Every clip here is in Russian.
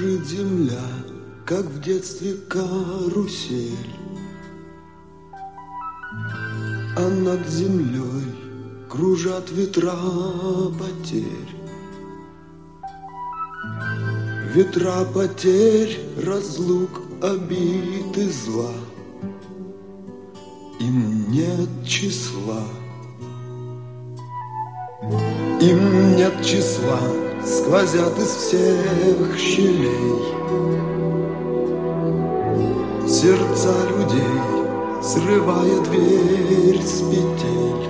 Кружит земля, как в детстве карусель, а над землей кружат ветра потерь. Ветра потерь, разлук, обид и зла, им нет числа. Им нет числа, сквозят из всех щелей сердца людей, срывая дверь с петель,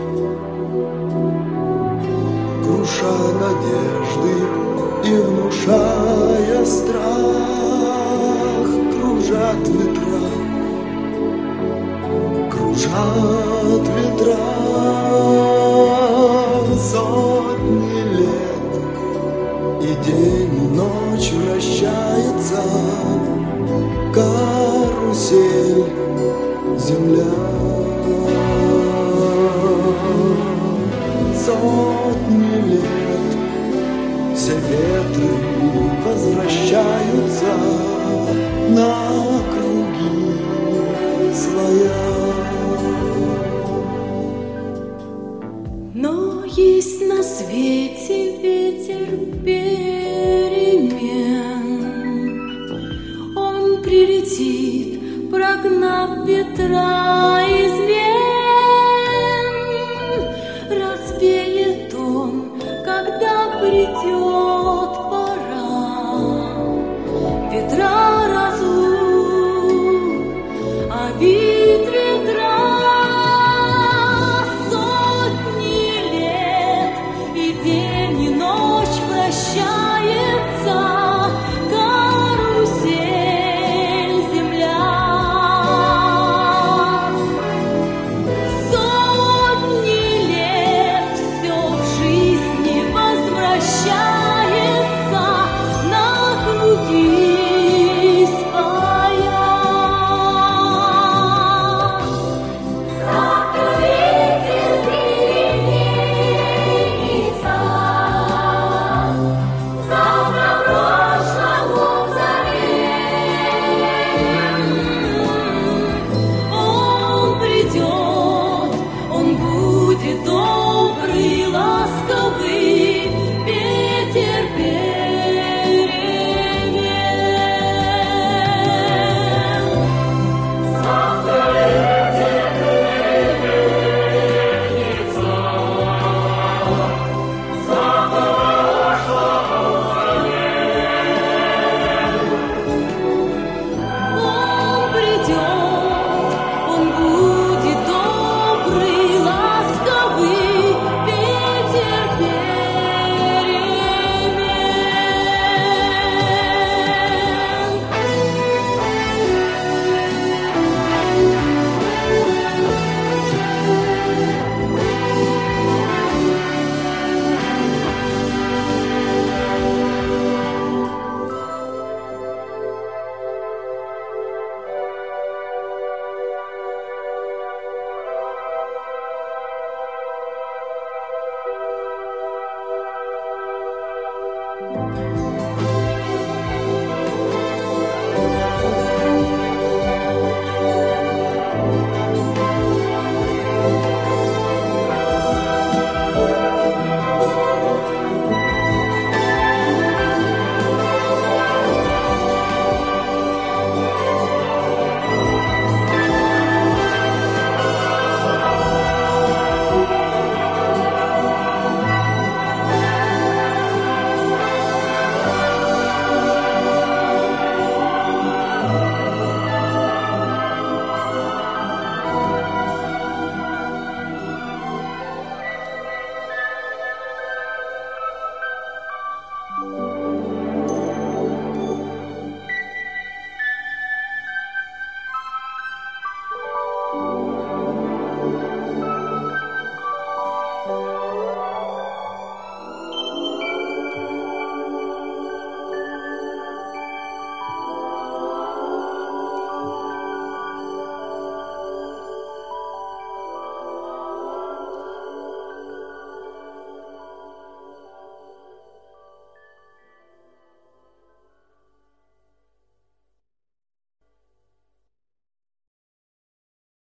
круша надежды и внушая страх. Кружат ветра, кружат ветра, сотни лет, и день и ночь вращается карусель земля. Сотни лет все ветры возвращаются на круги своя. Но есть на свете ветер перемен, он прилетит, прогнав ветра.